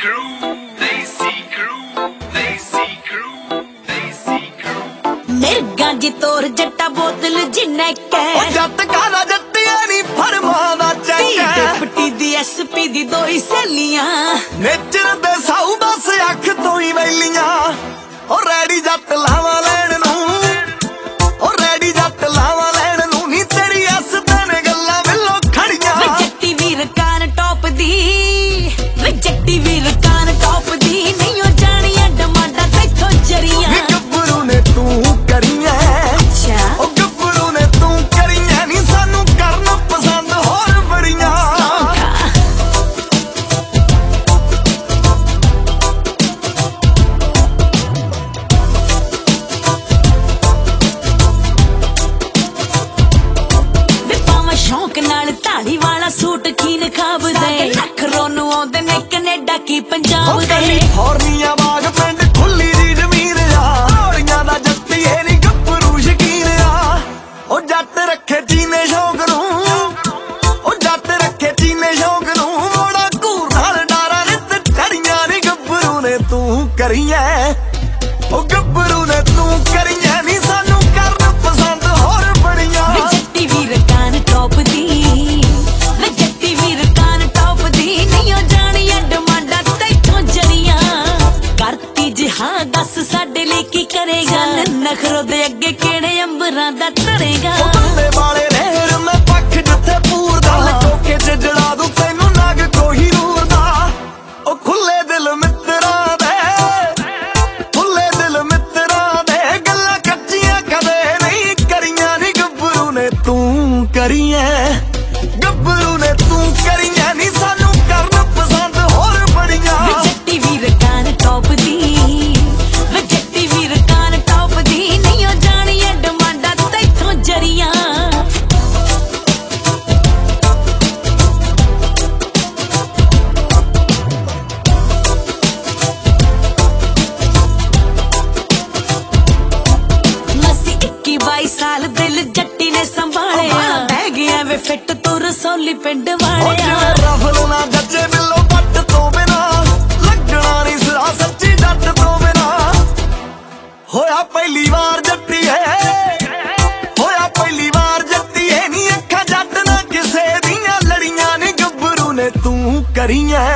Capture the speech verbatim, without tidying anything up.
crew, Lazy crew, Lazy crew, Lazy crew। मिर्गा जी तोर जट्टा बोतल जिन्ने के जट गाना जट्टिया नी फरमाना चंगा डिप्टी दी एसपी दी दो ही सहेलियां नेचर दे साऊ दस अख तो ही वैलियां ओ रेडी जट लावा लैन नू ओ रेडी जट लावा लैन नू नी तेरी अस तेने गल्लां विलो खड़ियां वे जट्टी वीर कान टॉप दी वे जट्टी वीर कान टॉप दी नहीं हो जानियां डमाडा तैथों जरियां नी गब्बरू ने तू करियां अच्छा ओ गब्बरू ने तू करियां नी सानू करना पसंद होर बड़ियां शौक नाल धाड़ी वाला सूट खीन खाब दे लख रोनू आउंदे ने कनेडा की पंजाब दे हॉर्निया बाग पिंड खुली दी जमीन आ औड़ियां दा जट्टीए नी गब्बरू शकीन आ ओ जट रखे चीने शौक नू ओ जट रखे चीने शौक नू मोड़ा घूर नाल डारा नित चढ़ियां नी गब्बरू ने तू करियां ओ गब्बरू ने तू करियां नी सानू करन पसंद होर बड़ियां जट्टी वीर कान टॉप दी वे जट्टी वीर कान टॉप दी नहीं हो जानियां डमाडा तैथों जरियां करती जी हां दस साडे ਲਈ ਕੀ ਕਰੇਗਾ ਨਖਰੋ ਦੇ ਅੱਗੇ ਕਿਹੜੇ ਅੰਬਰਾਂ ਦਾ ਧਰੇਗਾ ਬੱਲੇ ਵਾਲੇ ਰਹਿਰ ਮੈਂ ਪੱਖ ਜਿੱਥੇ ਪੂਰਦਾ ਕੋਕੇ ਚ ਜੜਾ ਦੂੰ ਤੈਨੂੰ ਨਗ ਕੋਈ ਰੂਰਦਾ ਉਹ ਖੁੱਲੇ ਦਿਲ ਮਿੱਤਰਾਂ ਦੇ ਖੁੱਲੇ ਦਿਲ ਮਿੱਤਰਾਂ ਦੇ ਗੱਲਾਂ ਕੱਚੀਆਂ ਕਦੇ ਨਹੀਂ ਕਰੀਆਂ ਨੀ ਗੱਭਰੂ ਨੇ ਤੂੰ ਕਰੀਆਂ ਗੱਭਰੂ ਨੇ ਤੂੰ ਕਰੀਆਂ ਨੀ ਸਾਨੂੰ ਕਰਨ ਪਸੰਦ ਹੋਰ ਬੜੀਆਂ ਵੇ ਜੱਟੀ ਵੀਰ ਕਾਨ ਟੌਪ ਦੀ ਵੇ ਜੱਟੀ ਵੀਰ ਕਾਨ ਟੌਪ ਦੀ ਨਹੀਂ ਹੋ ਜਾਣੀਆਂ ਡਮਾਂਡਾ ਤੈਥੋਂ ਜਰੀਆਂ ਮਸੀ ਇੱਕੀ ਬਾਈ ਸਾਲ ਦਿਲ ਜੱਟੀ ਨੇ ਸੰਭਾਲਿਆ ਬਹਿ ਗਿਆ ਵੇ ਫਿੱਟ ਤੂੰ ਰਸੌਲੀ ਪਿੰਡ ਵਾਲਿਆ ਰਫਲ ਨਾ ਗੱਜੇ ਬਿੱਲੋ ਪੱਟ ਤੋਂ ਬਿਨਾ ਲੱਗਣਾ ਨਹੀਂ ਸਿਰਾ ਸੱਚੀ ਜੱਟ ਤੋਂ ਬਿਨਾ ਹੋਇਆ ਪਹਿਲੀ ਵਾਰ ਜੱਟੀਏ ਹੋਇਆ ਪਹਿਲੀ ਵਾਰ ਜੱਟੀਏ ਨੀ ਅੱਖਾਂ ਜੱਟ ਨਾ ਕਿਸੇ ਦੀਆਂ ਲੜੀਆਂ ਨੀ ਗੱਭਰੂ ਨੇ ਤੂੰ ਕਰੀਆਂ